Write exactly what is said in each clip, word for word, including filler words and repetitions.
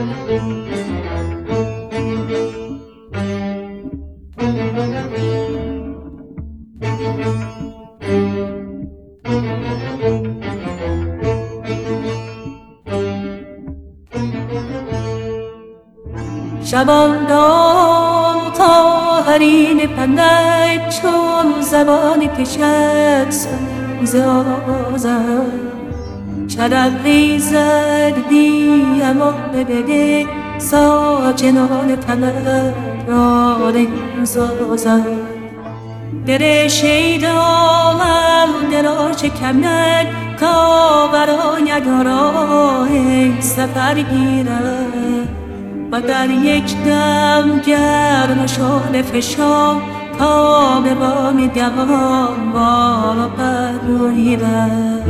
شباندام تا حریم پندت چون زبان کشد سوز آزد شرق ریزد دی اما بده ساکنان پندت را سازد در شیدانم در شکمت تا برای راه سفر گیرد و در یک دم گرم شد فشان تا به بام دوام بالا پرویرد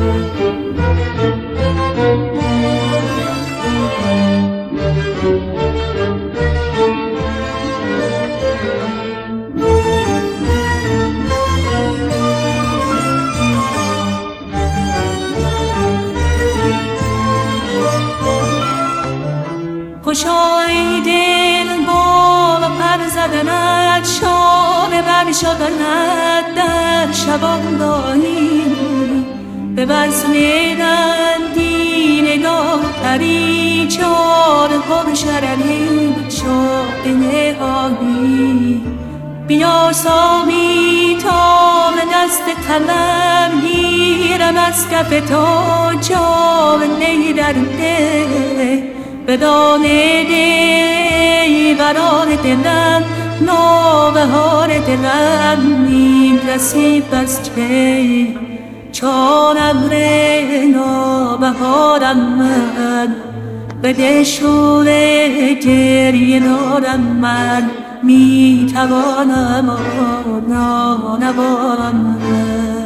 خوشای دل با پر زدنت شانه بر شدنت در شبانگاهی به بزم رندی نگاه تری چار پر شرنی شد نهانی بیا سامی تا به دست طلب گیرم از کف تو جام نیرنده بدانه دی برار دلم نوبهار دلم می رسید بس چه چون ابر نوبهارم من بده شور گریه دارم من می توانم نانوارم من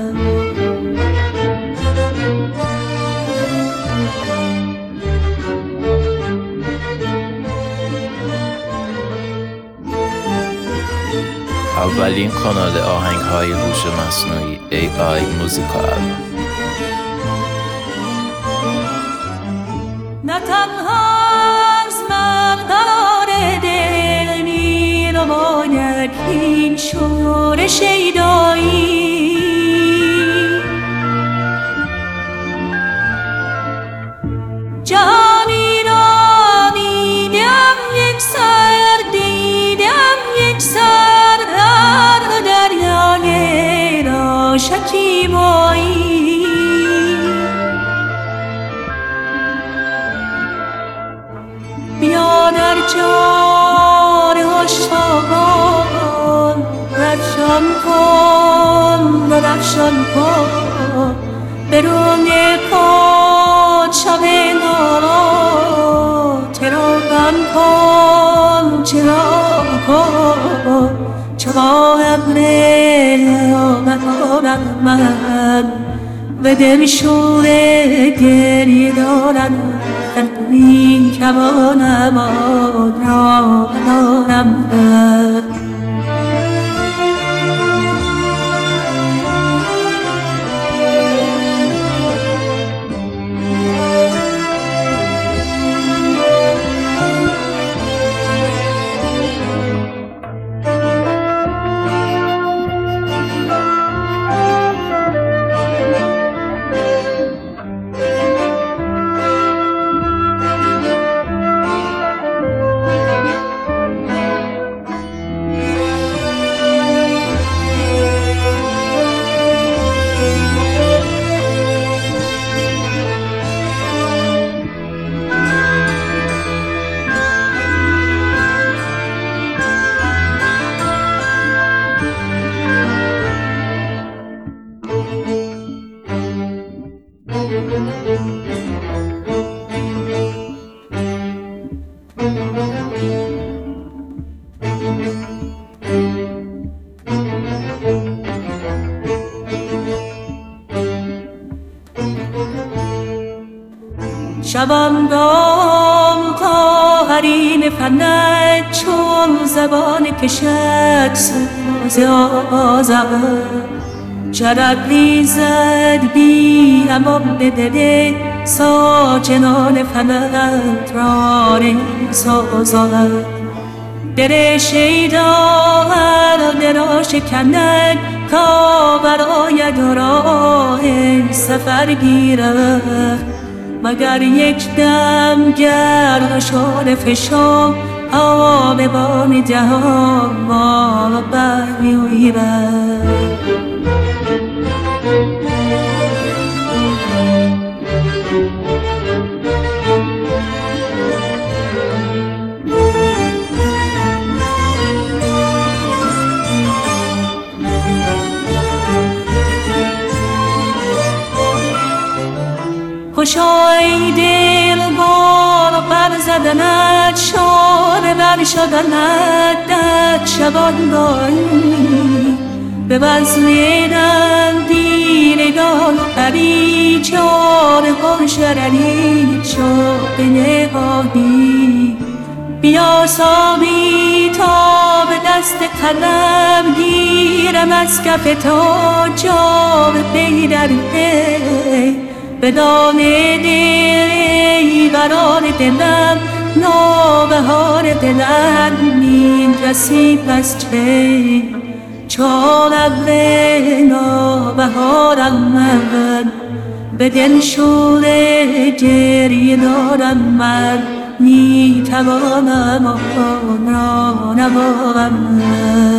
اولین کانال آهنگ‌های هوش مصنوعی ای آی موزیکال. نه تنها از من قرار دل می نماید این شور شیدایی جهانی را دیدم یک سر دیدم یک سر دریای را شکیبایی بیا در جان هشتابان رفشان کن درفشان کن به رونگ کن شب نارا چراغم کن چراغ کن چرا ابر نوبهارم من و دل شور گریه دارم می توانم آن را بدارم شبم دام تا حریم فنت چون زبان کشد سوز آزد شرق ریزد بی امان به دل ساکنان فلک را سازد. دل شیدا هر دل را شکند تا برآید راه سفر گیرد. مگر یک دم گرد شد فشان آب بام جهان ما برمی‌آید. خوشای دل بار بر زدنت شانه بر شدنت در شبانگاهی به بزمیدن دیرگان پری چار کن شرنی شد نهایی. بیا سامی تا به دست قلم گیرم از کف تا جام پیدر پی به دام دل برار دلم نوبهار دلم می رسی پس چه چون ابر نوبهارم من به دل شوره گریه دارم من می توانم آن را نبارم من.